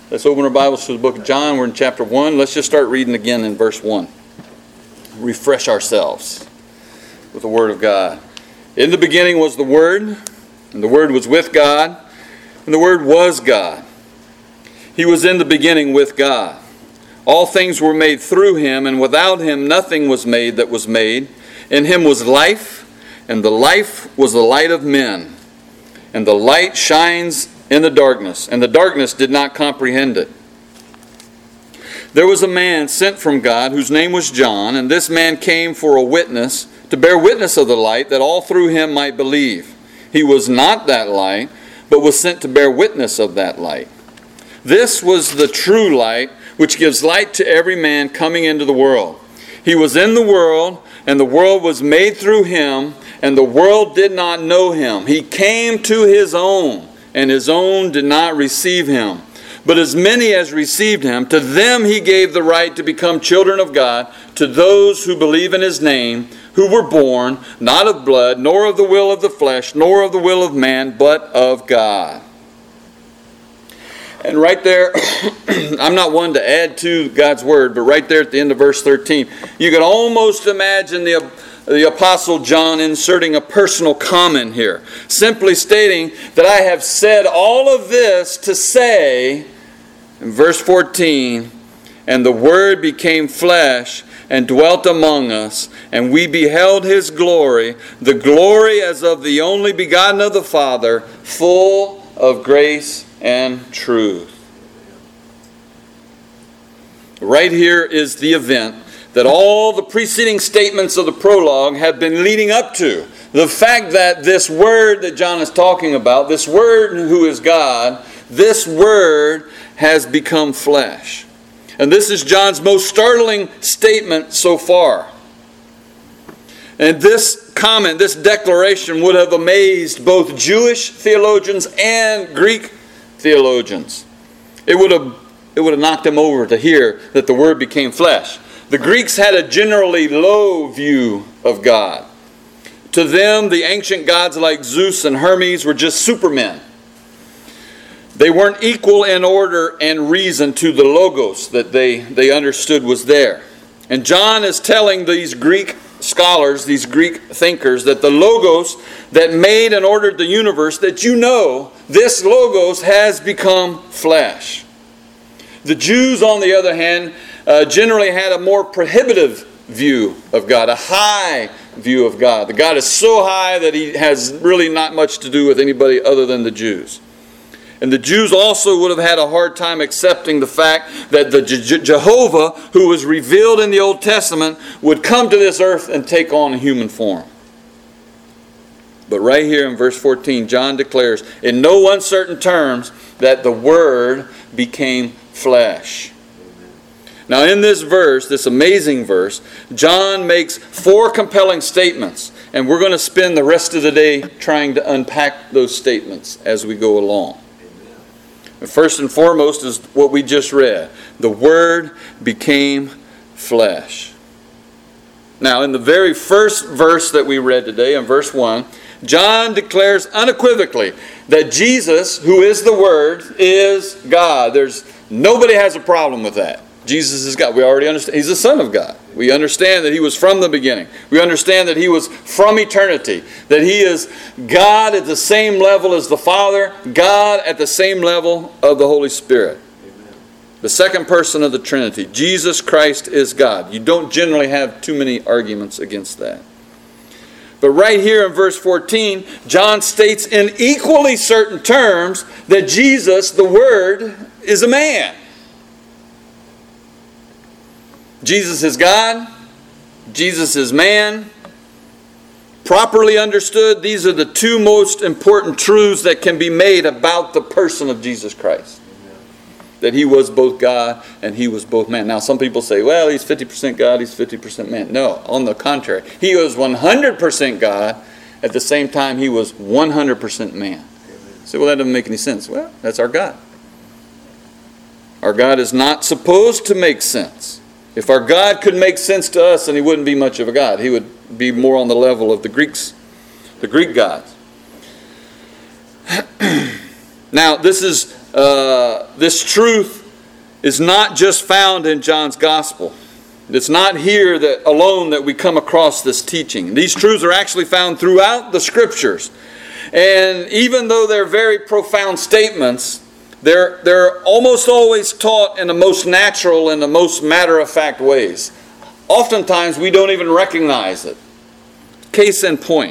Let's open our Bibles to the book of John. We're in chapter 1. Let's just start reading again in verse 1. Refresh ourselves with the Word of God. In the beginning was the Word, and the Word was with God, and the Word was God. He was in the beginning with God. All things were made through Him, and without Him nothing was made that was made. In Him was life, and the life was the light of men. And the light shines in the darkness, and the darkness did not comprehend it. There was a man sent from God whose name was John, and this man came for a witness, to bear witness of the light, that all through him might believe. He was not that light, but was sent to bear witness of that light. This was the true light, which gives light to every man coming into the world. He was in the world, and the world was made through him, and the world did not know him. He came to his own, and his own did not receive him. But as many as received him, to them he gave the right to become children of God, to those who believe in his name, who were born not of blood, nor of the will of the flesh, nor of the will of man, but of God. And right there, I'm not one to add to God's word, but right there at the end of verse 13, you can almost imagine the Apostle John inserting a personal comment here, simply stating that I have said all of this to say, in verse 14, and the Word became flesh and dwelt among us, and we beheld His glory, the glory as of the only begotten of the Father, full of grace and truth. Right here is the event that all the preceding statements of the prologue have been leading up to. The fact that this Word that John is talking about, this Word who is God, this Word has become flesh. And this is John's most startling statement so far. And this comment, this declaration would have amazed both Jewish theologians and Greek theologians. It would have knocked them over to hear that the Word became flesh. The Greeks had a generally low view of God. To them, the ancient gods like Zeus and Hermes were just supermen. They weren't equal in order and reason to the Logos that they understood was there. And John is telling these Greek scholars, these Greek thinkers, that the Logos that made and ordered the universe, that this Logos has become flesh. The Jews, on the other hand, generally had a more prohibitive view of God, a high view of God. The God is so high that He has really not much to do with anybody other than the Jews. And the Jews also would have had a hard time accepting the fact that the Jehovah, who was revealed in the Old Testament, would come to this earth and take on a human form. But right here in verse 14, John declares in no uncertain terms that the Word became flesh. Now in this verse, this amazing verse, John makes 4 compelling statements. And we're going to spend the rest of the day trying to unpack those statements as we go along. First and foremost is what we just read. The Word became flesh. Now, in the very first verse that we read today, in verse 1, John declares unequivocally that Jesus, who is the Word, is God. Nobody has a problem with that. Jesus is God. We already understand. He's the Son of God. We understand that He was from the beginning. We understand that He was from eternity. That He is God at the same level as the Father. God at the same level of the Holy Spirit. Amen. The second person of the Trinity. Jesus Christ is God. You don't generally have too many arguments against that. But right here in verse 14, John states in equally certain terms that Jesus, the Word, is a man. Jesus is God. Jesus is man. Properly understood, these are the 2 most important truths that can be made about the person of Jesus Christ. Amen. That He was both God and He was both man. Now some people say, well, He's 50% God, He's 50% man. No, on the contrary. He was 100% God. At the same time, He was 100% man. You say, well, that doesn't make any sense. Well, that's our God. Our God is not supposed to make sense. If our God could make sense to us, then He wouldn't be much of a God. He would be more on the level of the Greeks, the Greek gods. Now, this is this truth is not just found in John's Gospel. It's not here that alone that we come across this teaching. These truths are actually found throughout the Scriptures. And even though they're very profound statements, they're almost always taught in the most natural and the most matter-of-fact ways. Oftentimes we don't even recognize it. Case in point.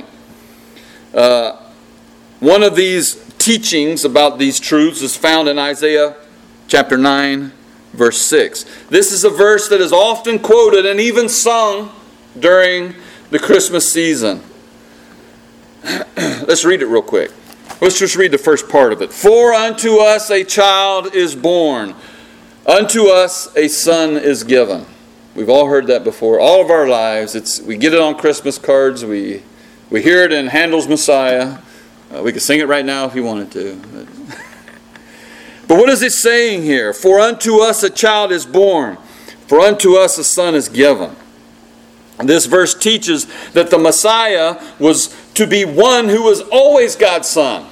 One of these teachings about these truths is found in Isaiah chapter 9, verse 6. This is a verse that is often quoted and even sung during the Christmas season. Let's read it real quick. Let's just read the first part of it. For unto us a child is born, unto us a son is given. We've all heard that before. All of our lives, we get it on Christmas cards. We hear it in Handel's Messiah. We could sing it right now if you wanted to. But what is it saying here? For unto us a child is born, for unto us a son is given. And this verse teaches that the Messiah was to be one who was always God's son,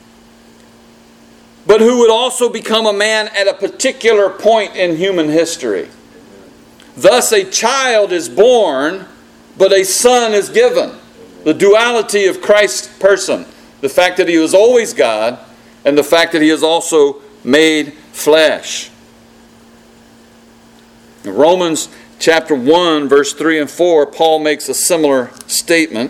but who would also become a man at a particular point in human history. Thus a child is born, but a son is given. The duality of Christ's person. The fact that he was always God, and the fact that he is also made flesh. In Romans chapter 1, verse 3 and 4, Paul makes a similar statement.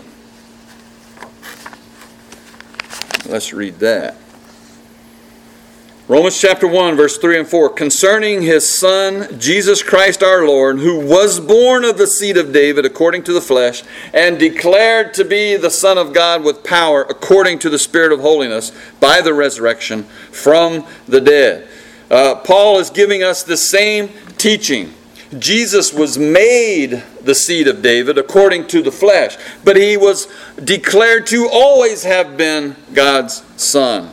Let's read that. Romans chapter 1, verse 3 and 4. Concerning his Son, Jesus Christ our Lord, who was born of the seed of David according to the flesh, and declared to be the Son of God with power according to the Spirit of holiness, by the resurrection from the dead. Paul is giving us the same teaching. Jesus was made the seed of David according to the flesh, but he was declared to always have been God's Son.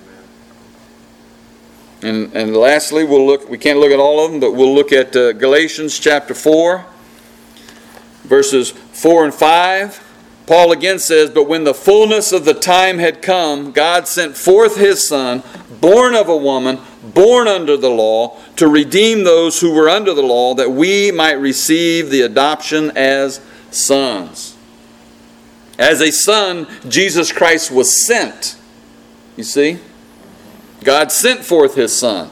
And lastly, we can't look at all of them, but we'll look at Galatians chapter 4, verses 4 and 5. Paul again says, but when the fullness of the time had come, God sent forth his Son, born of a woman, born under the law, to redeem those who were under the law, that we might receive the adoption as sons. As a son, Jesus Christ was sent. You see? God sent forth his Son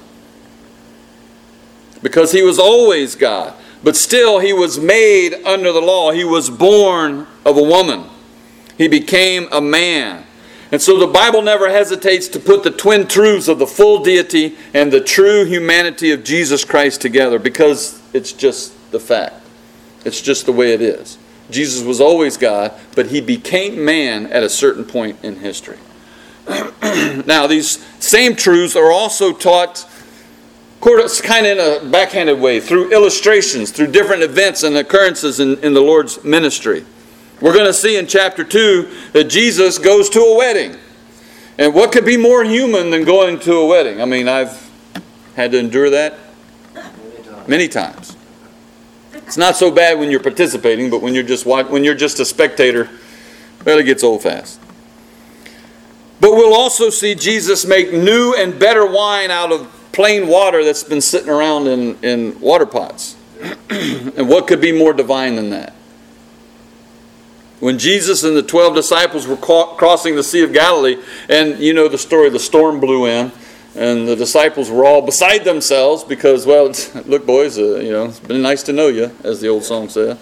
because he was always God. But still he was made under the law. He was born of a woman. He became a man. And so the Bible never hesitates to put the twin truths of the full deity and the true humanity of Jesus Christ together, because it's just the fact. It's just the way it is. Jesus was always God, but he became man at a certain point in history. Now, these same truths are also taught kind of in a backhanded way, through illustrations, through different events and occurrences in the Lord's ministry. We're going to see in chapter 2 that Jesus goes to a wedding. And what could be more human than going to a wedding? I mean, I've had to endure that many times. It's not so bad when you're participating, but when you're just a spectator, well, it gets old fast. But we'll also see Jesus make new and better wine out of plain water that's been sitting around in water pots. And what could be more divine than that? When Jesus and the 12 disciples were crossing the Sea of Galilee, and you know the story, the storm blew in, and the disciples were all beside themselves because, well, look, boys, it's been nice to know you, as the old song said.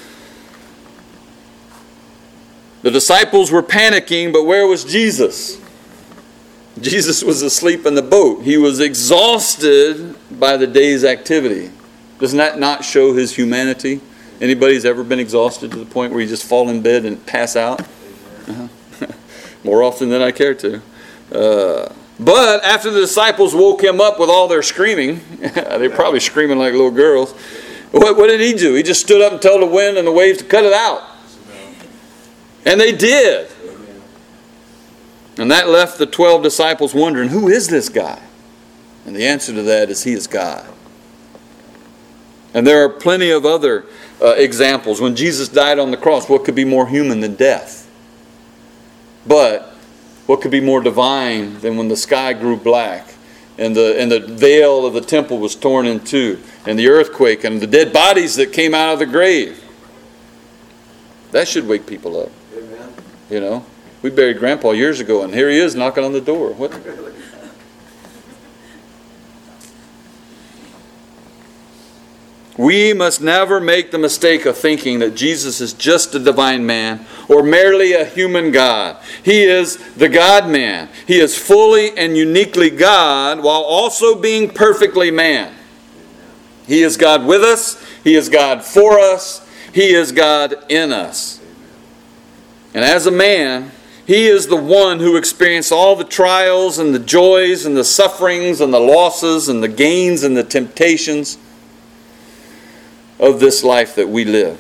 The disciples were panicking, but where was Jesus? Jesus was asleep in the boat. He was exhausted by the day's activity. Doesn't that not show his humanity? Anybody's ever been exhausted to the point where you just fall in bed and pass out? Uh-huh. More often than I care to. But after the disciples woke him up with all their screaming, they were probably screaming like little girls. What did he do? He just stood up and told the wind and the waves to cut it out. And they did. And that left the 12 disciples wondering, who is this guy? And the answer to that is, he is God. And there are plenty of other examples. When Jesus died on the cross, what could be more human than death? But what could be more divine than when the sky grew black and the veil of the temple was torn in two, and the earthquake, and the dead bodies that came out of the grave. That should wake people up. Amen. You know, we buried Grandpa years ago, and here he is knocking on the door. What? We must never make the mistake of thinking that Jesus is just a divine man or merely a human God. He is the God-man. He is fully and uniquely God while also being perfectly man. He is God with us. He is God for us. He is God in us. And as a man, He is the one who experienced all the trials and the joys and the sufferings and the losses and the gains and the temptations of this life that we live.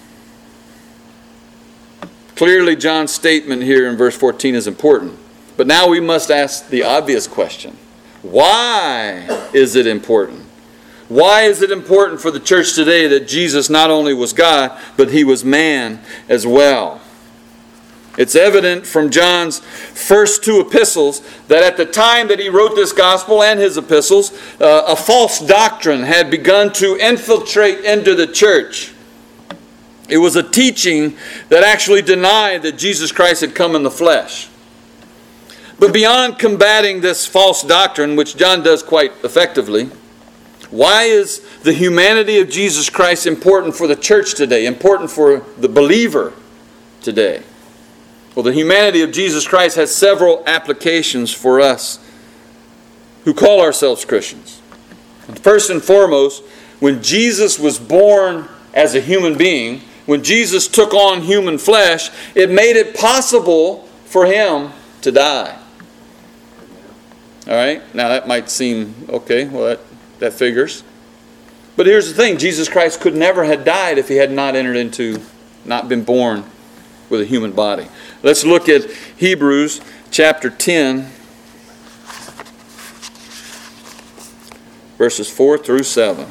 Clearly, John's statement here in verse 14 is important. But now we must ask the obvious question. Why is it important? Why is it important for the church today that Jesus not only was God, but He was man as well? It's evident from John's first two epistles that at the time that he wrote this gospel and his epistles, a false doctrine had begun to infiltrate into the church. It was a teaching that actually denied that Jesus Christ had come in the flesh. But beyond combating this false doctrine, which John does quite effectively, why is the humanity of Jesus Christ important for the church today, important for the believer today? Well, the humanity of Jesus Christ has several applications for us who call ourselves Christians. First and foremost, when Jesus was born as a human being, when Jesus took on human flesh, it made it possible for Him to die. All right? Now that might seem, okay, well that figures. But here's the thing, Jesus Christ could never have died if He had not not been born with a human body. Let's look at Hebrews chapter 10, verses 4 through 7.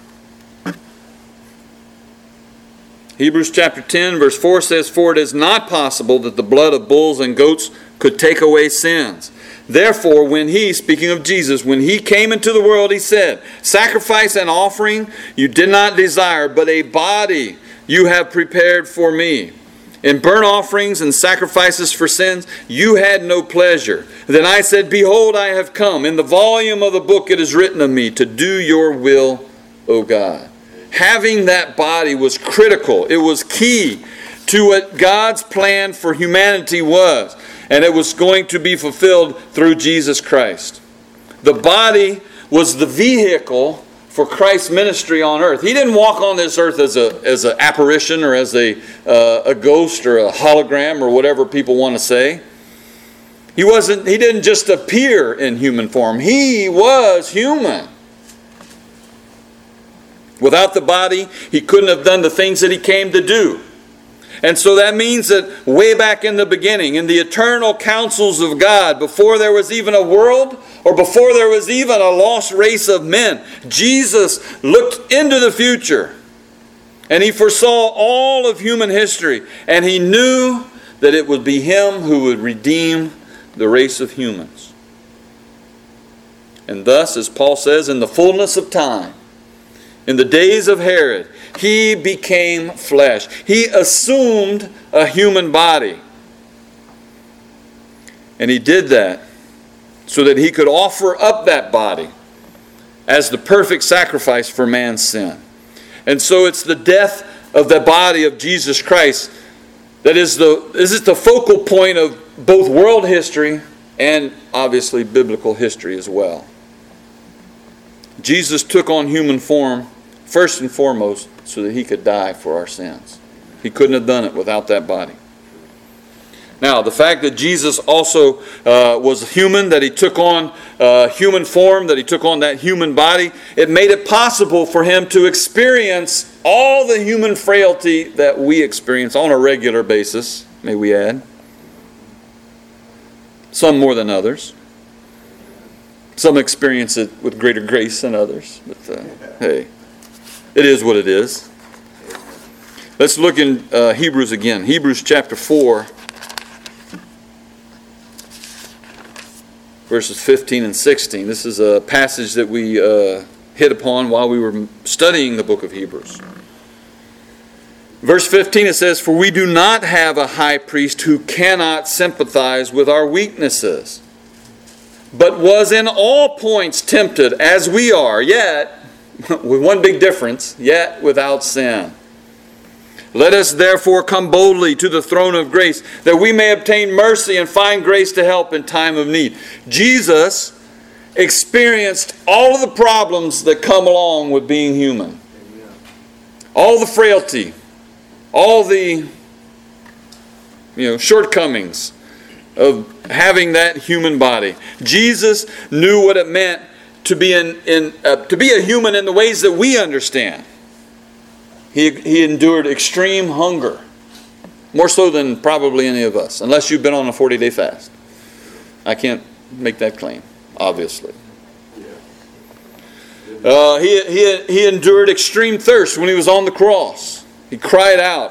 Hebrews chapter 10, verse 4 says, "For it is not possible that the blood of bulls and goats could take away sins. Therefore, when He," speaking of Jesus, "when He came into the world, He said, 'Sacrifice and offering you did not desire, but a body you have prepared for me. In burnt offerings and sacrifices for sins you had no pleasure. Then I said, Behold, I have come. In the volume of the book it is written of me, to do your will, O God.'" Having that body was critical. It was key to what God's plan for humanity was. And it was going to be fulfilled through Jesus Christ. The body was the vehicle for Christ's ministry on earth. He didn't walk on this earth as an apparition or as a ghost or a hologram or whatever people want to say. He didn't just appear in human form. He was human. Without the body, He couldn't have done the things that He came to do. And so that means that way back in the beginning, in the eternal counsels of God, before there was even a world, or before there was even a lost race of men, Jesus looked into the future. And He foresaw all of human history. And He knew that it would be Him who would redeem the race of humans. And thus, as Paul says, in the fullness of time, in the days of Herod, He became flesh. He assumed a human body. And He did that so that He could offer up that body as the perfect sacrifice for man's sin. And so it's the death of the body of Jesus Christ that is the focal point of both world history and obviously biblical history as well. Jesus took on human form first and foremost so that He could die for our sins. He couldn't have done it without that body. Now, the fact that Jesus also was human, that He took on human form, that He took on that human body, it made it possible for Him to experience all the human frailty that we experience on a regular basis, may we add. Some more than others. Some experience it with greater grace than others. But hey, it is what it is. Let's look in Hebrews again. Hebrews chapter 4. verses 15 and 16. This is a passage that we hit upon while we were studying the book of Hebrews. Verse 15, it says, "For we do not have a high priest who cannot sympathize with our weaknesses, but was in all points tempted as we are, yet," with one big difference, "yet without sin. Let us therefore come boldly to the throne of grace, that we may obtain mercy and find grace to help in time of need." Jesus experienced all of the problems that come along with being human. All the frailty, all the shortcomings of having that human body. Jesus knew what it meant to be a human in the ways that we understand. He endured extreme hunger, more so than probably any of us, unless you've been on a 40-day fast. I can't make that claim, obviously. He endured extreme thirst when he was on the cross. He cried out.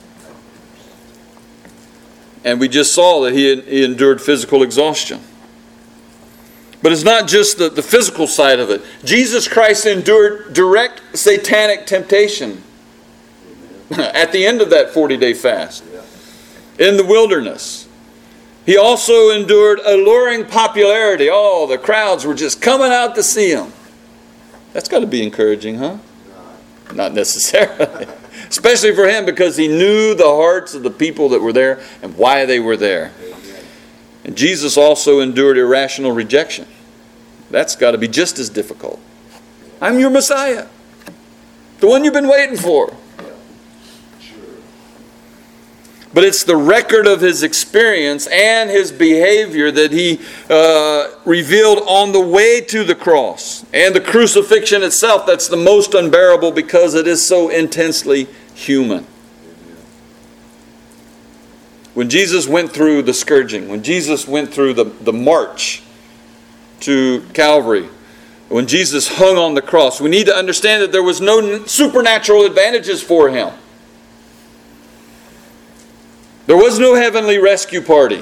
And we just saw that he endured physical exhaustion. But it's not just the physical side of it. Jesus Christ endured direct satanic temptation at the end of that 40-day fast in the wilderness. He also endured alluring popularity. Oh, the crowds were just coming out to see him. That's got to be encouraging, huh? Not necessarily. Especially for him, because he knew the hearts of the people that were there and why they were there. And Jesus also endured irrational rejection. That's got to be just as difficult. I'm your Messiah. The one you've been waiting for. But it's the record of his experience and his behavior that he revealed on the way to the cross. And the crucifixion itself, that's the most unbearable because it is so intensely human. When Jesus went through the scourging, when Jesus went through the march to Calvary, when Jesus hung on the cross, we need to understand that there was no supernatural advantages for him. There was no heavenly rescue party.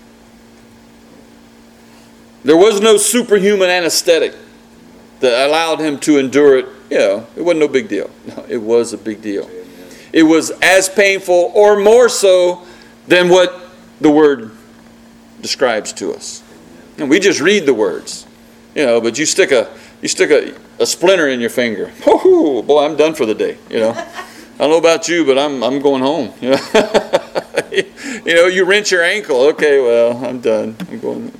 There was no superhuman anesthetic that allowed him to endure it. It wasn't no big deal. No, it was a big deal. It was as painful or more so than what the Word describes to us. And we just read the words. But you stick a splinter in your finger. Oh, boy, I'm done for the day. I don't know about you, but I'm going home. You wrench your ankle. Okay, well, I'm done. I'm going.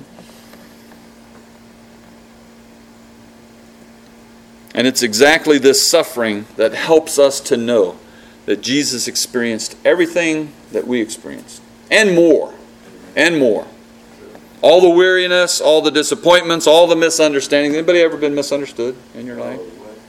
And it's exactly this suffering that helps us to know that Jesus experienced everything that we experienced. And more. And more. All the weariness, all the disappointments, all the misunderstandings. Anybody ever been misunderstood in your life?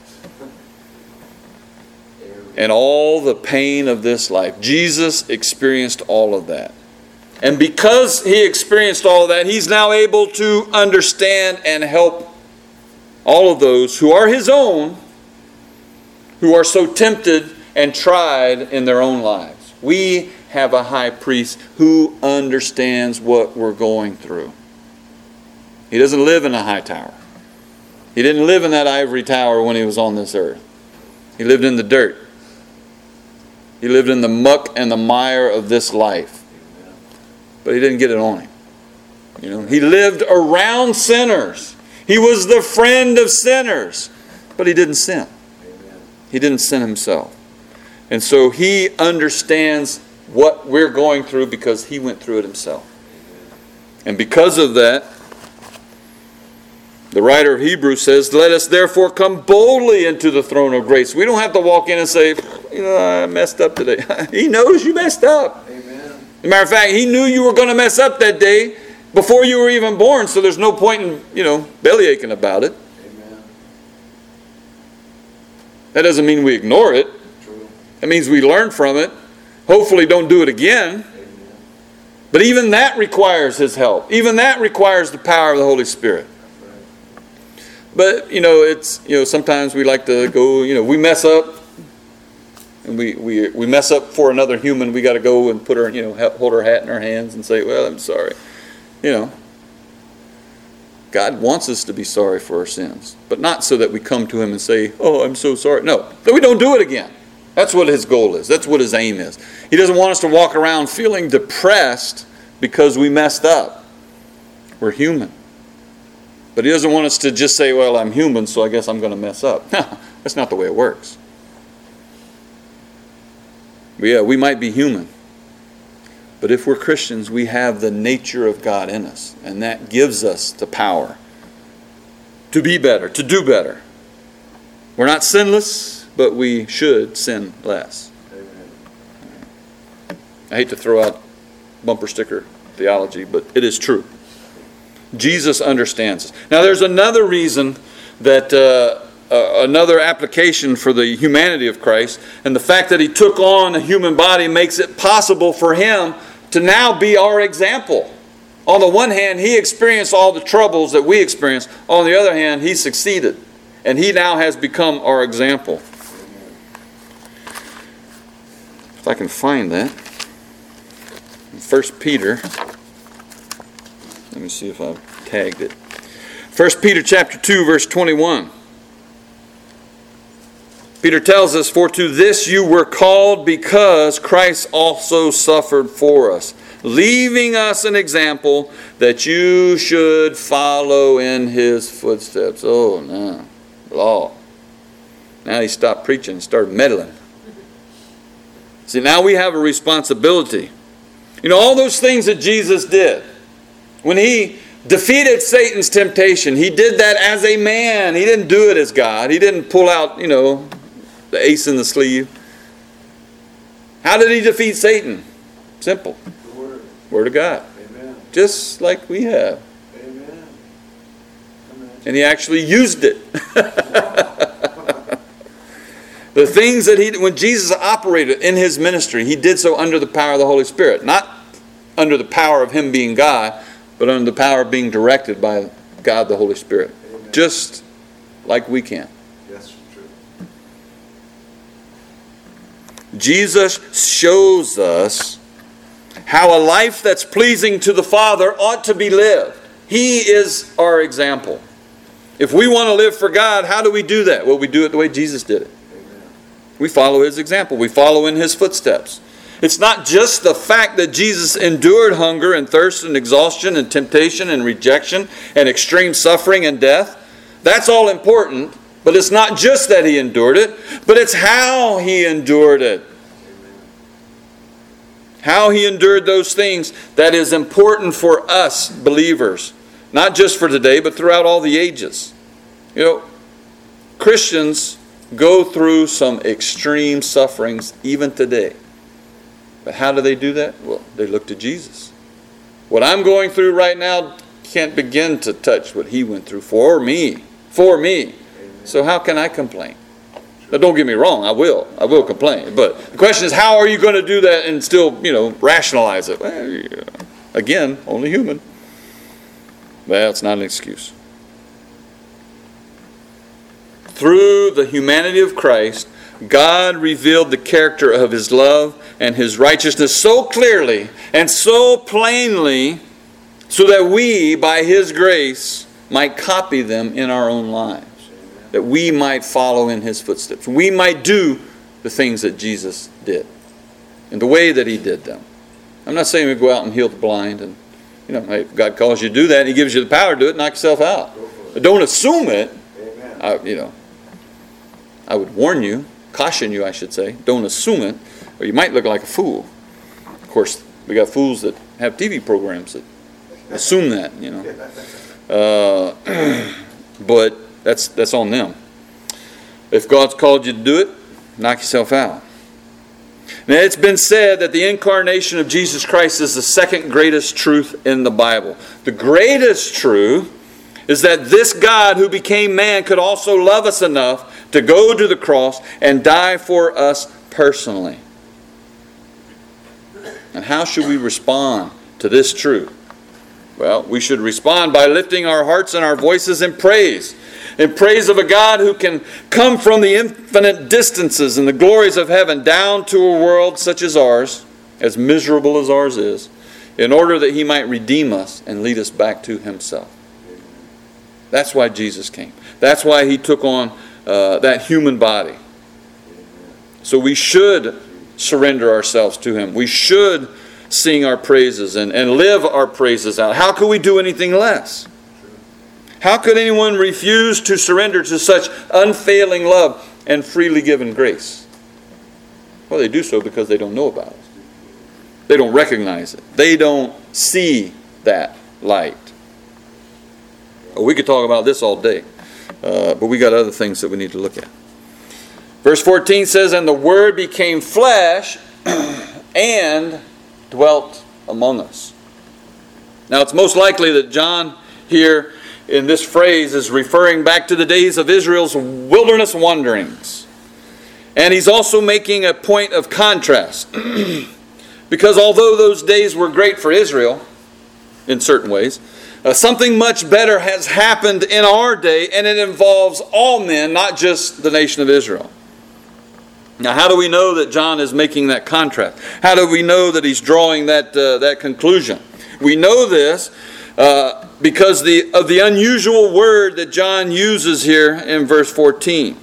And all the pain of this life. Jesus experienced all of that. And because he experienced all of that, he's now able to understand and help all of those who are his own, who are so tempted and tried in their own lives. We have a high priest who understands what we're going through. He doesn't live in a high tower. He didn't live in that ivory tower when he was on this earth. He lived in the dirt. He lived in the muck and the mire of this life. But he didn't get it on him. He lived around sinners. He was the friend of sinners. But he didn't sin. He didn't sin himself. And so he understands what we're going through because he went through it himself. And because of that, the writer of Hebrews says, "Let us therefore come boldly into the throne of grace." We don't have to walk in and say, I messed up today. He knows you messed up. Amen. As a matter of fact, he knew you were going to mess up that day before you were even born, so there's no point in, belly aching about it. Amen. That doesn't mean we ignore it. True. It means we learn from it. Hopefully don't do it again. Amen. But even that requires his help. Even that requires the power of the Holy Spirit. But, it's, sometimes we like to go, we mess up. And we mess up for another human. We got to go and put our, hold our hat in our hands and say, well, I'm sorry. God wants us to be sorry for our sins, but not so that we come to Him and say, oh, I'm so sorry. No, that we don't do it again. That's what His goal is. That's what His aim is. He doesn't want us to walk around feeling depressed because we messed up. We're human. But He doesn't want us to just say, well, I'm human, so I guess I'm going to mess up. No, that's not the way it works. Yeah, we might be human. But if we're Christians, we have the nature of God in us. And that gives us the power to be better, to do better. We're not sinless, but we should sin less. Amen. I hate to throw out bumper sticker theology, but it is true. Jesus understands us. Now there's another reason that another application for the humanity of Christ, and the fact that He took on a human body makes it possible for Him to now be our example. On the one hand, He experienced all the troubles that we experience. On the other hand, He succeeded. And He now has become our example. If I can find that. In 1 Peter. Let me see if I've tagged it. 1 Peter chapter 2, verse 21. Peter tells us, for to this you were called, because Christ also suffered for us, leaving us an example that you should follow in His footsteps. Oh, no. Law. Now He stopped preaching and started meddling. See, now we have a responsibility. You know, all those things that Jesus did, when He defeated Satan's temptation, He did that as a man. He didn't do it as God. He didn't pull out, the ace in the sleeve. How did He defeat Satan? Simple. Word of God. Amen. Just like we have. Amen. And He actually used it. The things that when Jesus operated in His ministry, He did so under the power of the Holy Spirit. Not under the power of Him being God, but under the power of being directed by God the Holy Spirit. Amen. Just like we can. Yes, true. Jesus shows us how a life that's pleasing to the Father ought to be lived. He is our example. If we want to live for God, how do we do that? Well, we do it the way Jesus did it. Amen. We follow His example. We follow in His footsteps. It's not just the fact that Jesus endured hunger and thirst and exhaustion and temptation and rejection and extreme suffering and death. That's all important, but it's not just that He endured it, but it's how He endured it. How He endured those things that is important for us believers. Not just for today, but throughout all the ages. Christians go through some extreme sufferings even today. But how do they do that? Well, they look to Jesus. What I'm going through right now can't begin to touch what He went through for me. For me. Amen. So how can I complain? Now, don't get me wrong, I will complain. But the question is, how are you going to do that and still, rationalize it? Well, yeah. Again, only human. Well, it's not an excuse. Through the humanity of Christ, God revealed the character of His love and His righteousness so clearly and so plainly, so that we, by His grace, might copy them in our own lives. That we might follow in His footsteps. We might do the things that Jesus did in the way that He did them. I'm not saying we go out and heal the blind. And if God calls you to do that and He gives you the power to do it, knock yourself out. But don't assume it. I would warn you, caution you, I should say. Don't assume it, or you might look like a fool. Of course, we got fools that have TV programs that assume that, but that's on them. If God's called you to do it, knock yourself out. Now, it's been said that the incarnation of Jesus Christ is the second greatest truth in the Bible. The greatest truth is that this God who became man could also love us enough to go to the cross and die for us personally. And how should we respond to this truth? Well, we should respond by lifting our hearts and our voices in praise of a God who can come from the infinite distances and the glories of heaven down to a world such as ours, as miserable as ours is, in order that He might redeem us and lead us back to Himself. That's why Jesus came. That's why he took on that human body. So we should surrender ourselves to him. We should sing our praises and live our praises out. How could we do anything less? How could anyone refuse to surrender to such unfailing love and freely given grace? Well, they do so because they don't know about it. They don't recognize it. They don't see that light. We could talk about this all day, but we got other things that we need to look at. Verse 14 says, "And the Word became flesh and dwelt among us." Now it's most likely that John here in this phrase is referring back to the days of Israel's wilderness wanderings. And he's also making a point of contrast. Because although those days were great for Israel, in certain ways, something much better has happened in our day, and it involves all men, not just the nation of Israel. Now, how do we know that John is making that contrast? How do we know that he's drawing that conclusion? We know this because of the unusual word that John uses here in verse 14.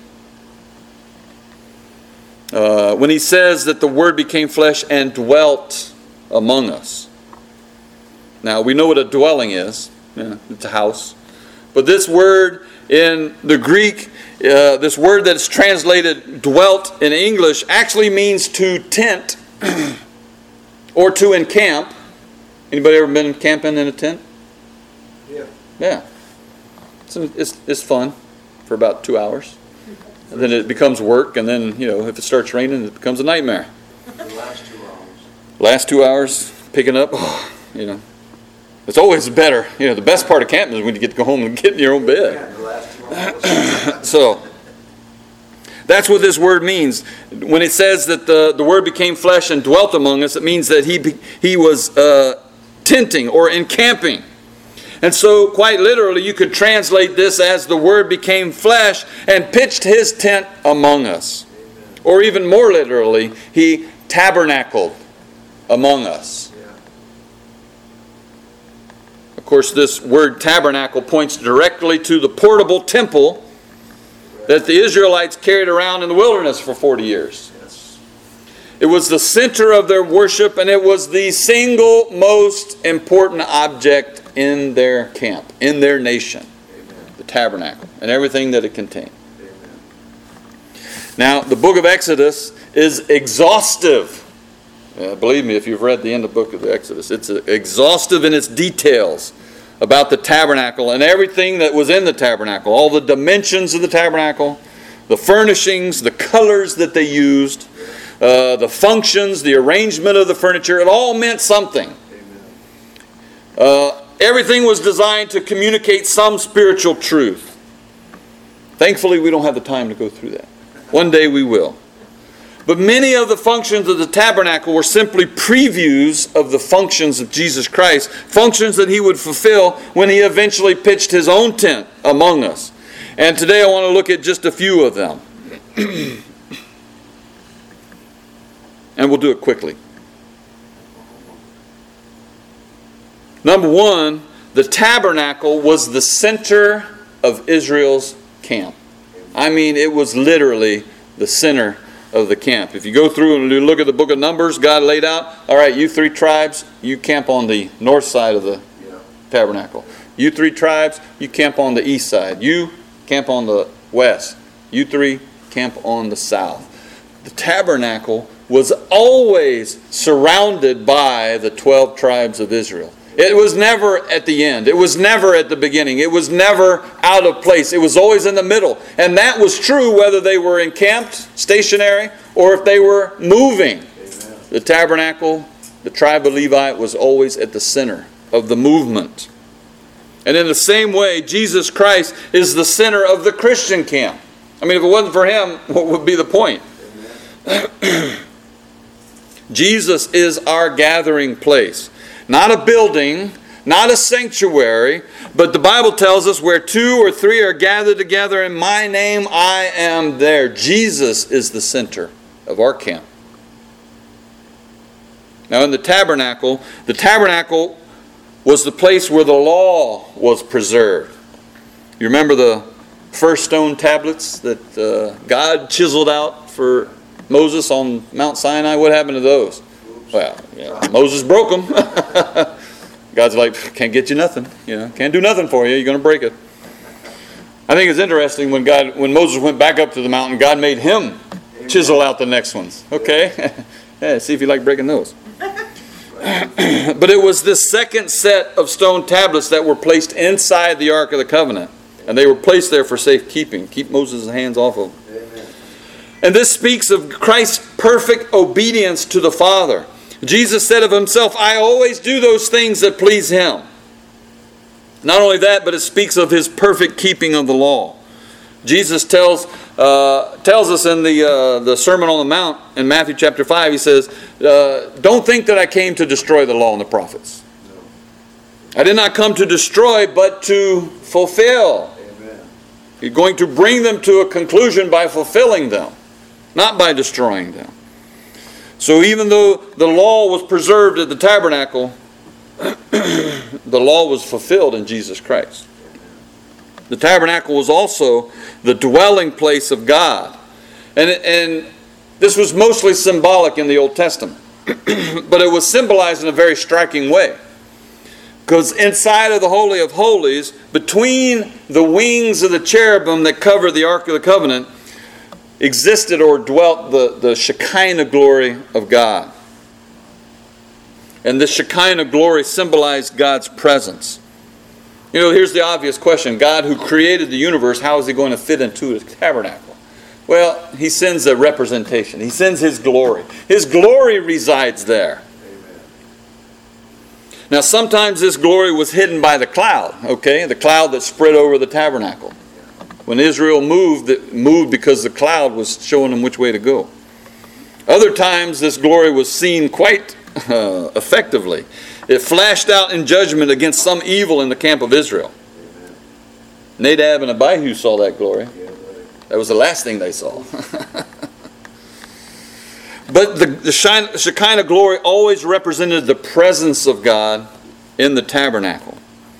When he says that the Word became flesh and dwelt among us. Now, we know what a dwelling is. Yeah, it's a house. But this word in the Greek, this word that's translated dwelt in English, actually means to tent or to encamp. Anybody ever been camping in a tent? Yeah. It's fun for about 2 hours. And then it becomes work, and then, if it starts raining, it becomes a nightmare. The last 2 hours. Last 2 hours, picking up, It's always better. The best part of camping is when you get to go home and get in your own bed. Yeah, the last 2 hours. So, that's what this word means. When it says that the Word became flesh and dwelt among us, it means that he was tenting or encamping. And so, quite literally, you could translate this as the Word became flesh and pitched his tent among us. Amen. Or even more literally, he tabernacled among us. Yeah. Of course, this word tabernacle points directly to the portable temple that the Israelites carried around in the wilderness for 40 years. Yes. It was the center of their worship, and it was the single most important object in their camp, in their nation. Amen. The tabernacle and everything that it contained. Amen. Now, the book of Exodus is exhaustive. Believe me, if you've read the end of the book of the Exodus, it's exhaustive in its details about the tabernacle and everything that was in the tabernacle, all the dimensions of the tabernacle, the furnishings, the colors that they used, the functions, the arrangement of the furniture. It all meant something. Everything was designed to communicate some spiritual truth. Thankfully, we don't have the time to go through that. One day we will. But many of the functions of the tabernacle were simply previews of the functions of Jesus Christ, functions that he would fulfill when he eventually pitched his own tent among us. And today I want to look at just a few of them. And we'll do it quickly. Number one, the tabernacle was the center of Israel's camp. I mean, it was literally the center of the camp. If you go through and you look at the book of Numbers, God laid out, all right, you 3 tribes, you camp on the north side of the tabernacle. You 3 tribes, you camp on the east side. You camp on the west. You 3 camp on the south. The tabernacle was always surrounded by the 12 tribes of Israel. It was never at the end. It was never at the beginning. It was never out of place. It was always in the middle. And that was true whether they were encamped, stationary, or if they were moving. Amen. The tabernacle, the tribe of Levi, was always at the center of the movement. And in the same way, Jesus Christ is the center of the Christian camp. I mean, if it wasn't for him, what would be the point? Jesus is our gathering place. Not a building, not a sanctuary, but the Bible tells us where 2 or 3 are gathered together in my name, I am there. Jesus is the center of our camp. Now in the tabernacle was the place where the law was preserved. You remember the first stone tablets that God chiseled out for Moses on Mount Sinai? What happened to those? Well, Moses broke them. God's like, can't get you nothing. Can't do nothing for you. You're going to break it. I think it's interesting when Moses went back up to the mountain, God made him chisel out the next ones. Okay? Yeah, see if you like breaking those. But it was this second set of stone tablets that were placed inside the Ark of the Covenant. And they were placed there for safekeeping. Keep Moses' hands off of them. Amen. And this speaks of Christ's perfect obedience to the Father. Jesus said of himself, I always do those things that please him. Not only that, but it speaks of his perfect keeping of the law. Jesus tells us in the Sermon on the Mount in Matthew chapter 5, he says, don't think that I came to destroy the law and the prophets. I did not come to destroy, but to fulfill. Amen. You're going to bring them to a conclusion by fulfilling them, not by destroying them. So even though the law was preserved at the tabernacle, the law was fulfilled in Jesus Christ. The tabernacle was also the dwelling place of God. And this was mostly symbolic in the Old Testament. But it was symbolized in a very striking way. Because inside of the Holy of Holies, between the wings of the cherubim that covered the Ark of the Covenant, existed or dwelt the Shekinah glory of God. And this Shekinah glory symbolized God's presence. Here's the obvious question. God who created the universe, how is he going to fit into his tabernacle? Well, he sends a representation. He sends his glory. His glory resides there. Amen. Now, sometimes this glory was hidden by the cloud, okay? The cloud that spread over the tabernacle. When Israel moved, it moved because the cloud was showing them which way to go. Other times, this glory was seen quite effectively. It flashed out in judgment against some evil in the camp of Israel. Amen. Nadab and Abihu saw that glory. That was the last thing they saw. But the Shekinah glory always represented the presence of God in the tabernacle.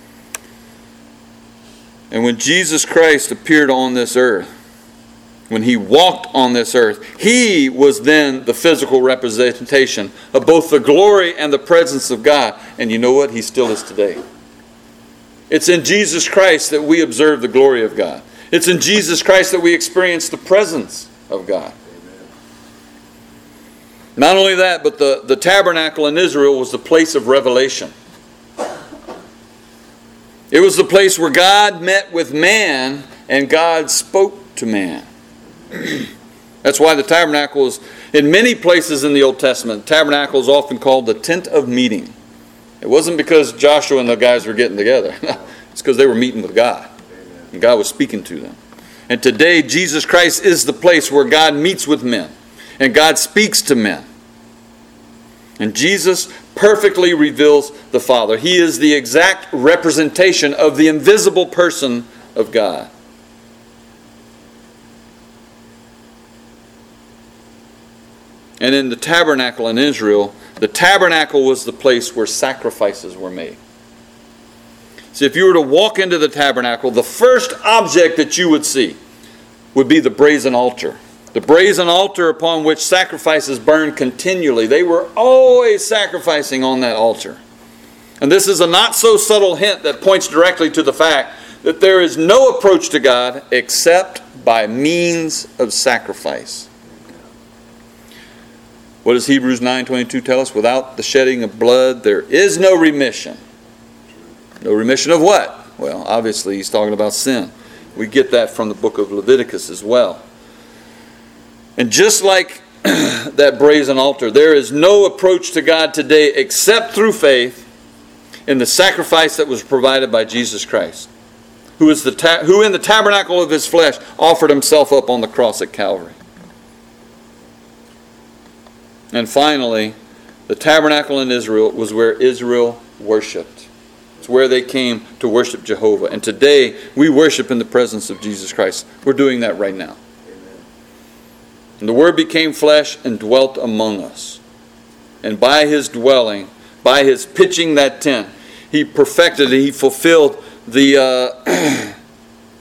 And when Jesus Christ appeared on this earth, when he walked on this earth, he was then the physical representation of both the glory and the presence of God. And you know what? He still is today. It's in Jesus Christ that we observe the glory of God. It's in Jesus Christ that we experience the presence of God. Amen. Not only that, but the tabernacle in Israel was the place of revelation. It was the place where God met with man and God spoke to man. That's why the tabernacle is, in many places in the Old Testament, the tabernacle is often called the tent of meeting. It wasn't because Joshua and the guys were getting together. It's because they were meeting with God. And God was speaking to them. And today, Jesus Christ is the place where God meets with men. And God speaks to men. And Jesus perfectly reveals the Father. He is the exact representation of the invisible person of God. And in the tabernacle in Israel, the tabernacle was the place where sacrifices were made. See, if you were to walk into the tabernacle, the first object that you would see would be the brazen altar. The brazen altar upon which sacrifices burned continually. They were always sacrificing on that altar. And this is a not so subtle hint that points directly to the fact that there is no approach to God except by means of sacrifice. What does Hebrews 9:22 tell us? Without the shedding of blood, there is no remission. No remission of what? Well, obviously he's talking about sin. We get that from the book of Leviticus as well. And just like that brazen altar, there is no approach to God today except through faith in the sacrifice that was provided by Jesus Christ, who in the tabernacle of his flesh offered himself up on the cross at Calvary. And finally, the tabernacle in Israel was where Israel worshipped. It's where they came to worship Jehovah. And today, we worship in the presence of Jesus Christ. We're doing that right now. Amen. And the Word became flesh and dwelt among us. And by his dwelling, by his pitching that tent, he perfected it. He fulfilled the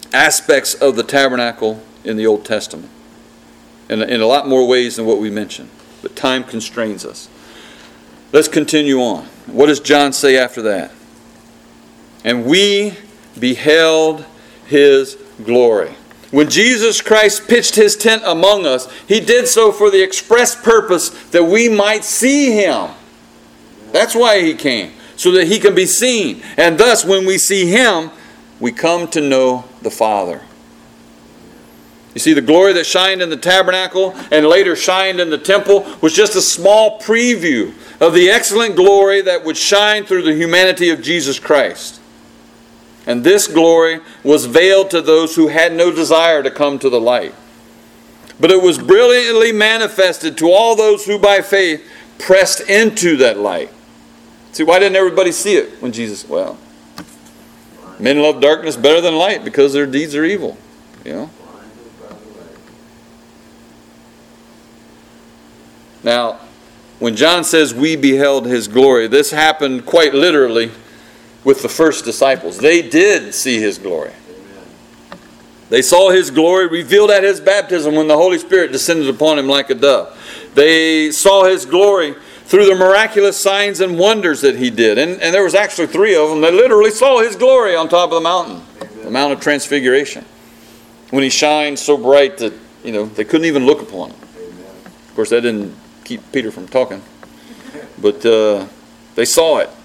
aspects of the tabernacle in the Old Testament. In a lot more ways than what we mentioned. But time constrains us. Let's continue on. What does John say after that? And we beheld his glory. When Jesus Christ pitched his tent among us, he did so for the express purpose that we might see him. That's why he came, so that he can be seen. And thus, when we see him, we come to know the Father. You see, the glory that shined in the tabernacle and later shined in the temple was just a small preview of the excellent glory that would shine through the humanity of Jesus Christ. And this glory was veiled to those who had no desire to come to the light. But it was brilliantly manifested to all those who by faith pressed into that light. See, why didn't everybody see it when Jesus... Well, men love darkness better than light because their deeds are evil. You know? Now, when John says we beheld his glory, this happened quite literally with the first disciples. They did see his glory. They saw his glory revealed at his baptism when the Holy Spirit descended upon him like a dove. They saw his glory through the miraculous signs and wonders that he did. And there was actually 3 of them that literally saw his glory on top of the mountain. The Mount of Transfiguration. When he shined so bright that, they couldn't even look upon him. Of course, that didn't keep Peter from talking. But they saw it.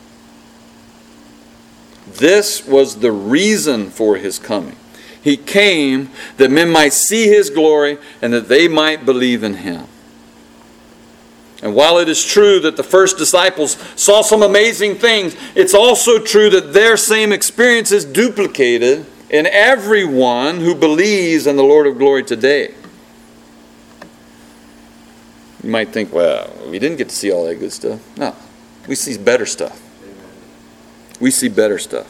This was the reason for his coming. He came that men might see his glory and that they might believe in him. And while it is true that the first disciples saw some amazing things, it's also true that their same experience is duplicated in everyone who believes in the Lord of glory today. You might think, well, we didn't get to see all that good stuff. No, we see better stuff. We see better stuff.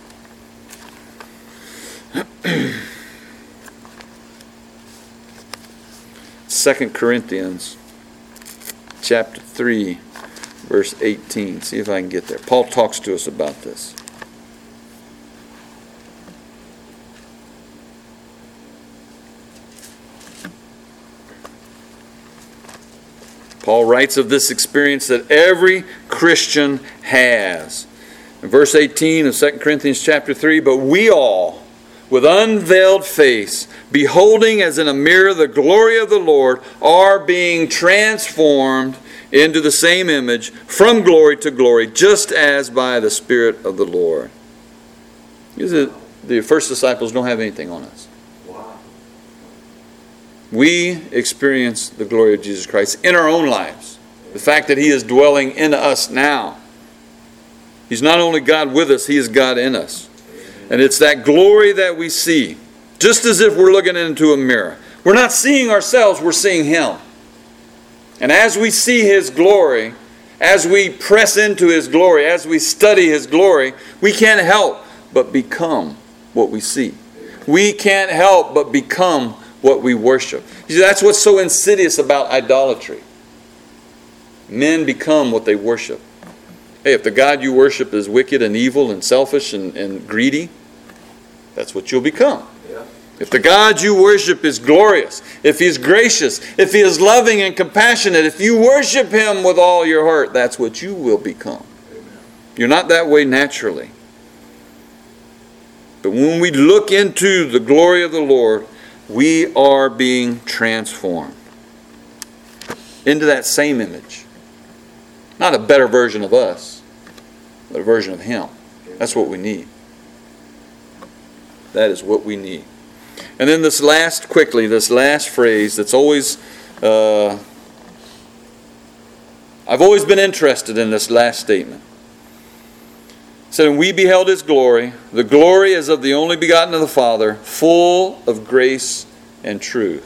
2 Corinthians chapter 3, verse 18. See if I can get there. Paul talks to us about this. Paul writes of this experience that every Christian has. In verse 18 of 2 Corinthians chapter 3, but we all, with unveiled face, beholding as in a mirror the glory of the Lord, are being transformed into the same image from glory to glory, just as by the Spirit of the Lord. The first disciples don't have anything on us. We experience the glory of Jesus Christ in our own lives. The fact that he is dwelling in us now. He's not only God with us, he is God in us. And it's that glory that we see, just as if we're looking into a mirror. We're not seeing ourselves, we're seeing him. And as we see his glory, as we press into his glory, as we study his glory, we can't help but become what we see. We can't help but become what we worship. You see, that's what's so insidious about idolatry. Men become what they worship. Hey, if the God you worship is wicked and evil and selfish and greedy, that's what you'll become. Yeah. If the God you worship is glorious, if he is gracious, if he is loving and compassionate, if you worship him with all your heart, that's what you will become. Amen. You're not that way naturally. But when we look into the glory of the Lord, we are being transformed into that same image. Not a better version of us, but a version of him. That's what we need. That is what we need. And then this last phrase that's always, I've always been interested in this last statement. It said, and we beheld his glory. The glory is of the only begotten of the Father, full of grace and truth.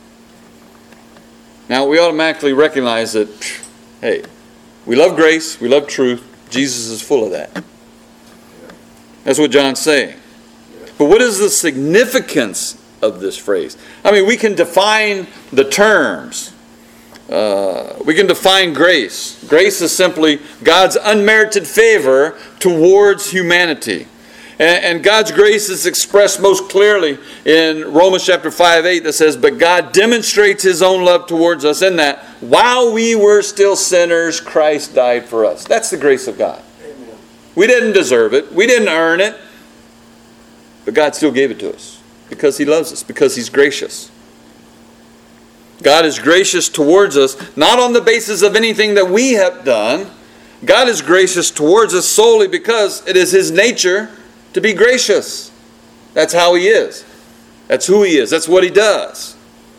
Now we automatically recognize that, hey, we love grace, we love truth. Jesus is full of that. That's what John's saying. But what is the significance of this phrase? I mean, we can define the terms. We can define grace. Grace is simply God's unmerited favor towards humanity. And God's grace is expressed most clearly in Romans chapter 5:8 that says, "But God demonstrates His own love towards us in that while we were still sinners, Christ died for us." That's the grace of God. Amen. We didn't deserve it. We didn't earn it. But God still gave it to us because He loves us, because He's gracious. God is gracious towards us, not on the basis of anything that we have done. God is gracious towards us solely because it is His nature to be gracious. That's how He is. That's who He is. That's what He does.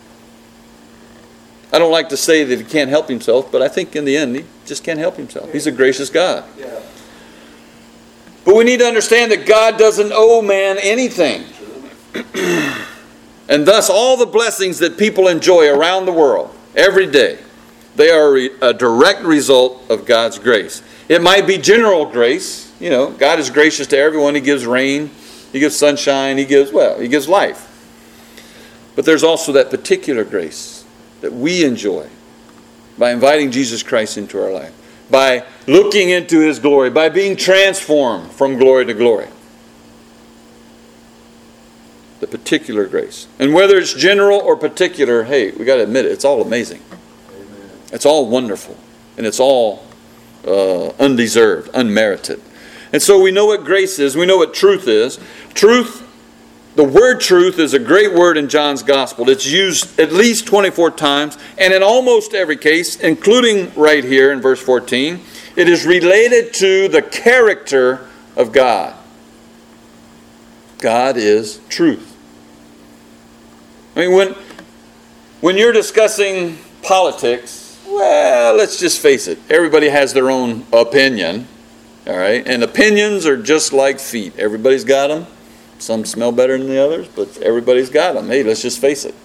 I don't like to say that He can't help Himself, but I think in the end He just can't help Himself. He's a gracious God. Yeah. But we need to understand that God doesn't owe man anything. And thus all the blessings that people enjoy around the world every day, they are a direct result of God's grace. It might be general grace. You know, God is gracious to everyone. He gives rain. He gives sunshine. He gives life. But there's also that particular grace that we enjoy by inviting Jesus Christ into our life, by looking into His glory, by being transformed from glory to glory. The particular grace. And whether it's general or particular, hey, we got to admit it, it's all amazing. Amen. It's all wonderful. And it's all undeserved, unmerited. And so we know what grace is. We know what truth is. Truth, the word truth is a great word in John's Gospel. It's used at least 24 times. And in almost every case, including right here in verse 14, it is related to the character of God. God is truth. I mean, when you're discussing politics, well, let's just face it. Everybody has their own opinion. All right? And opinions are just like feet. Everybody's got them. Some smell better than the others, but everybody's got them. Hey, let's just face it.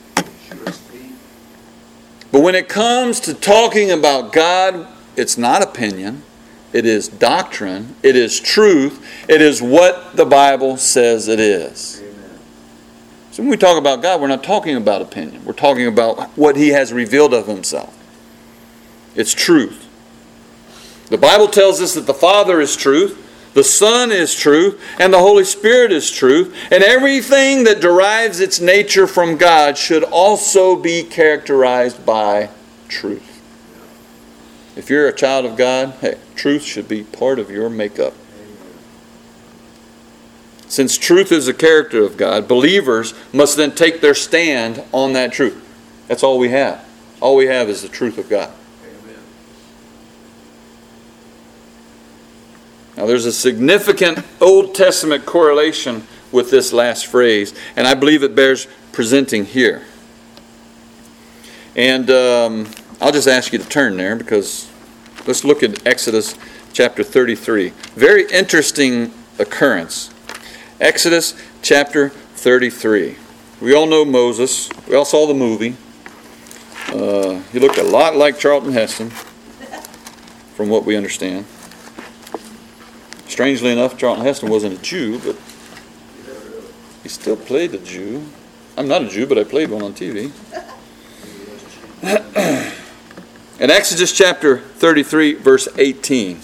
But when it comes to talking about God, it's not opinion. It is doctrine. It is truth. It is what the Bible says it is. Amen. So when we talk about God, we're not talking about opinion. We're talking about what He has revealed of Himself. It's truth. The Bible tells us that the Father is truth, the Son is truth, and the Holy Spirit is truth. And everything that derives its nature from God should also be characterized by truth. If you're a child of God, hey, truth should be part of your makeup. Since truth is the character of God, believers must then take their stand on that truth. That's all we have. All we have is the truth of God. Amen. Now there's a significant Old Testament correlation with this last phrase, and I believe it bears presenting here. And I'll just ask you to turn there because let's look at Exodus chapter 33. Very interesting occurrence. Exodus chapter 33. We all know Moses. We all saw the movie. He looked a lot like Charlton Heston, from what we understand. Strangely enough, Charlton Heston wasn't a Jew, but he still played a Jew. I'm not a Jew, but I played one on TV. In Exodus chapter 33, verse 18,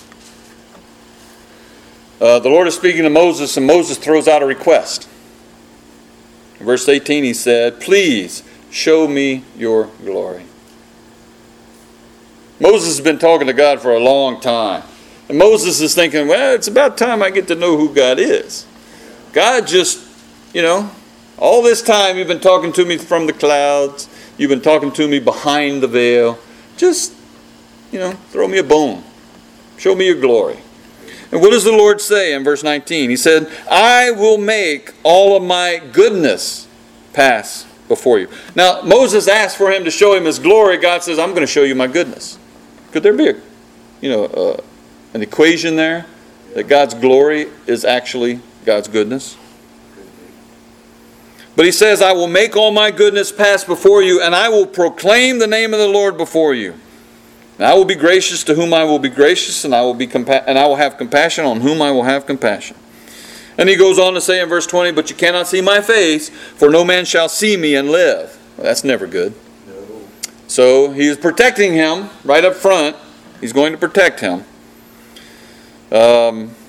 the Lord is speaking to Moses, and Moses throws out a request. In verse 18, he said, "Please show me your glory." Moses has been talking to God for a long time. And Moses is thinking, well, it's about time I get to know who God is. God just, all this time you've been talking to me from the clouds. You've been talking to me behind the veil. Just, throw me a bone. Show me your glory. And what does the Lord say in verse 19? He said, "I will make all of my goodness pass before you." Now, Moses asked for him to show him his glory. God says, "I'm going to show you my goodness." Could there be an equation there that God's glory is actually God's goodness? But he says, "I will make all my goodness pass before you, and I will proclaim the name of the Lord before you. And I will be gracious to whom I will be gracious, and I will have compassion on whom I will have compassion." And he goes on to say in verse 20, "But you cannot see my face, for no man shall see me and live." Well, that's never good. No. So he is protecting him right up front. He's going to protect him.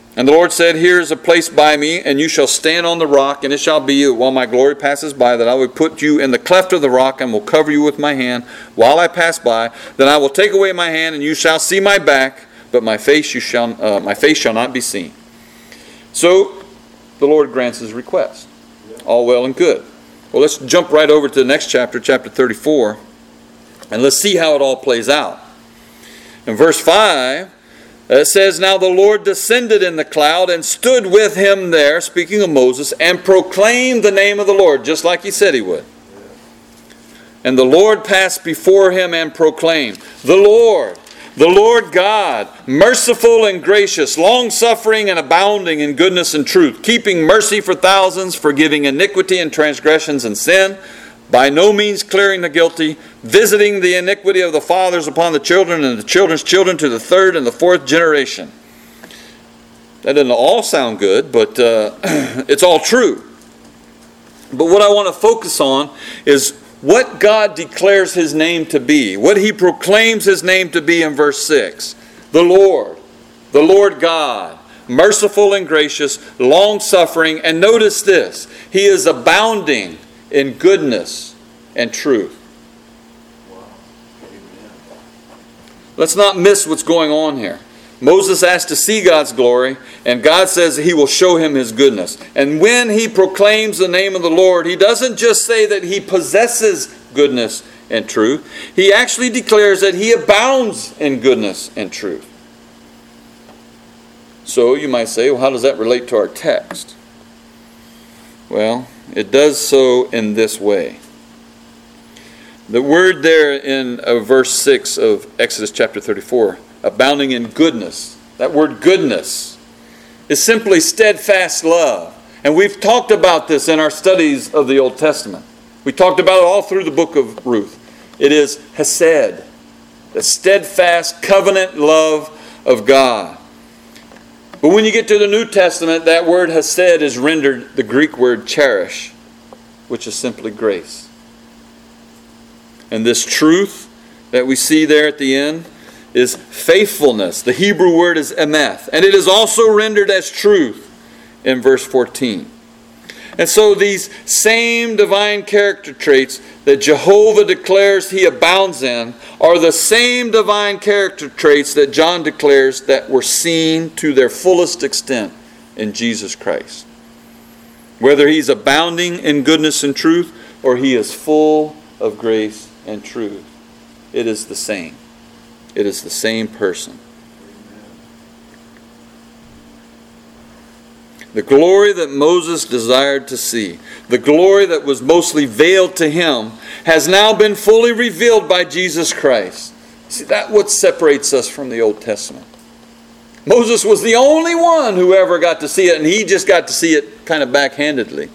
And the Lord said, here is a place by me, and you shall stand on the rock, and it shall be while my glory passes by, that I will put you in the cleft of the rock, and will cover you with my hand while I pass by. Then I will take away my hand, and you shall see my back, but my face shall not be seen. So the Lord grants his request. All well and good. Well, let's jump right over to the next chapter, chapter 34, and let's see how it all plays out. In verse 5, it says, now the Lord descended in the cloud and stood with him there, speaking of Moses, and proclaimed the name of the Lord, just like he said he would. And the Lord passed before him and proclaimed, the Lord God, merciful and gracious, long-suffering and abounding in goodness and truth, keeping mercy for thousands, forgiving iniquity and transgressions and sin, by no means clearing the guilty, visiting the iniquity of the fathers upon the children and the children's children to the third and the fourth generation. That doesn't all sound good, but it's all true. But what I want to focus on is what God declares his name to be, what he proclaims his name to be in verse 6. The Lord God, merciful and gracious, long-suffering, and notice this, he is abounding in goodness and truth. Let's not miss what's going on here. Moses asked to see God's glory, and God says he will show him his goodness. And when he proclaims the name of the Lord, he doesn't just say that he possesses goodness and truth. He actually declares that he abounds in goodness and truth. So you might say, well, how does that relate to our text? Well, it does so in this way. The word there in verse 6 of Exodus chapter 34, abounding in goodness, that word goodness is simply steadfast love. And we've talked about this in our studies of the Old Testament. We talked about it all through the book of Ruth. It is hesed, the steadfast covenant love of God. But when you get to the New Testament, that word hesed is rendered the Greek word cherish, which is simply grace. And this truth that we see there at the end is faithfulness. The Hebrew word is emeth. And it is also rendered as truth in verse 14. And so these same divine character traits that Jehovah declares he abounds in are the same divine character traits that John declares that were seen to their fullest extent in Jesus Christ. Whether he's abounding in goodness and truth or he is full of grace and truth, it is the same. It is the same person. The glory that Moses desired to see, the glory that was mostly veiled to him, has now been fully revealed by Jesus Christ. See, that's what separates us from the Old Testament. Moses was the only one who ever got to see it, and he just got to see it kind of backhandedly.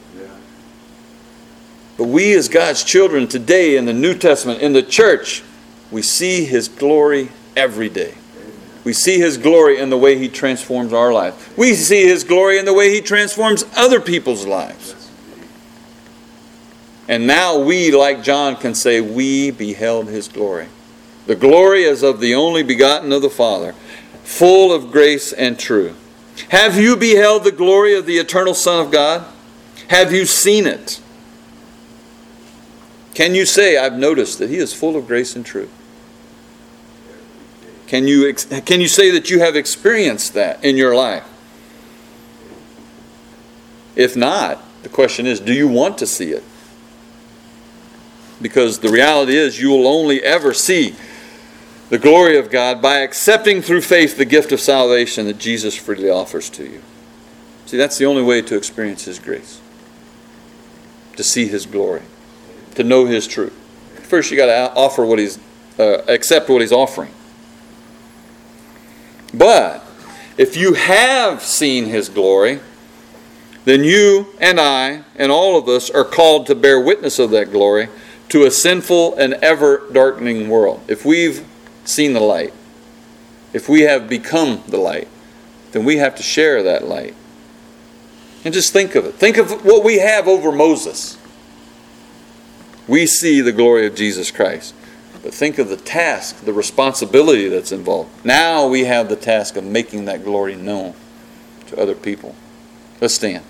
But we as God's children today in the New Testament, in the church, we see his glory every day. We see his glory in the way he transforms our lives. We see his glory in the way he transforms other people's lives. And now we, like John, can say, we beheld his glory. The glory is of the only begotten of the Father, full of grace and truth. Have you beheld the glory of the eternal Son of God? Have you seen it? Can you say, I've noticed that he is full of grace and truth? Can you say that you have experienced that in your life? If not, the question is, do you want to see it? Because the reality is you will only ever see the glory of God by accepting through faith the gift of salvation that Jesus freely offers to you. See, that's the only way to experience his grace. To see his glory. To know his truth. First you got to accept what he's offering. But if you have seen his glory, then you and I and all of us are called to bear witness of that glory to a sinful and ever darkening world. If we've seen the light, if we have become the light, then we have to share that light. And just think of it. Think of what we have over Moses. We see the glory of Jesus Christ. But think of the task, the responsibility that's involved. Now we have the task of making that glory known to to other people. Let's stand.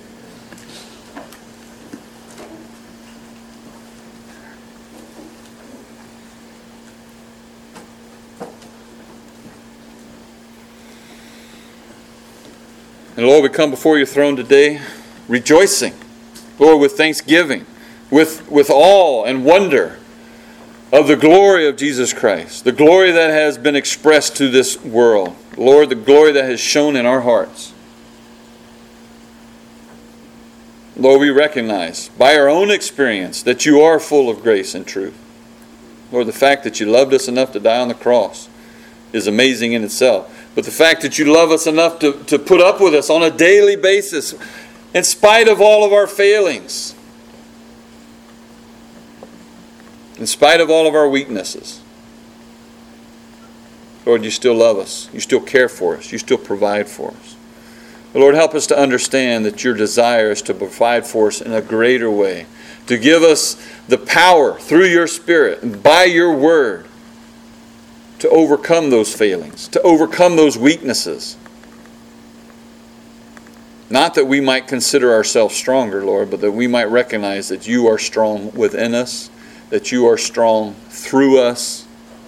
And Lord, we come before your throne today rejoicing, Lord, with thanksgiving, with awe and wonder of the glory of Jesus Christ, the glory that has been expressed to this world. Lord, the glory that has shone in our hearts. Lord, we recognize by our own experience that you are full of grace and truth. Lord, the fact that you loved us enough to die on the cross is amazing in itself. But the fact that you love us enough to put up with us on a daily basis, in spite of all of our failings, in spite of all of our weaknesses, Lord, you still love us. You still care for us. You still provide for us. But Lord, help us to understand that your desire is to provide for us in a greater way, to give us the power through your Spirit and by your word to overcome those failings, to overcome those weaknesses. Not that we might consider ourselves stronger, Lord, but that we might recognize that you are strong within us, that you are strong through us.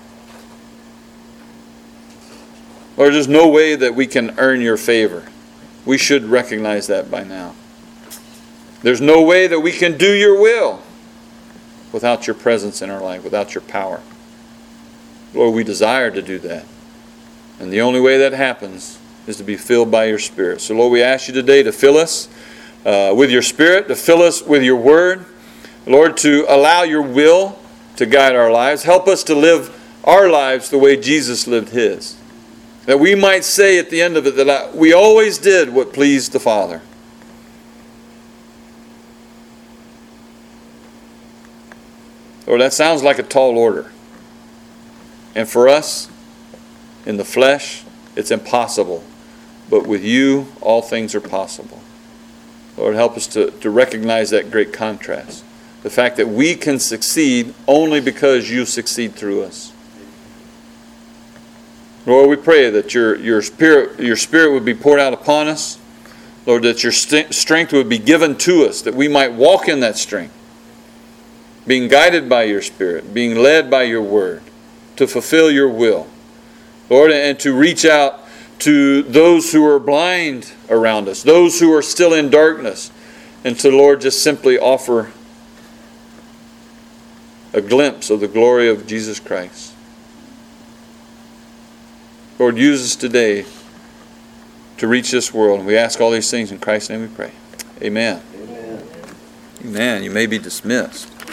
Lord, there's no way that we can earn your favor. We should recognize that by now. There's no way that we can do your will without your presence in our life, without your power. Lord, we desire to do that. And the only way that happens is to be filled by your Spirit. So, Lord, we ask you today to fill us with your Spirit, to fill us with your word. Lord, to allow your will to guide our lives. Help us to live our lives the way Jesus lived his. That we might say at the end of it that we always did what pleased the Father. Lord, that sounds like a tall order. And for us, in the flesh, it's impossible. But with you, all things are possible. Lord, help us to recognize that great contrast. The fact that we can succeed only because you succeed through us. Lord, we pray that your Spirit would be poured out upon us. Lord, that your strength would be given to us, that we might walk in that strength, being guided by your Spirit, being led by your word, to fulfill your will. Lord, and to reach out to those who are blind around us, those who are still in darkness, and to, Lord, just simply offer a glimpse of the glory of Jesus Christ. Lord, use us today to reach this world. And we ask all these things in Christ's name we pray. Amen. Amen. You may be dismissed.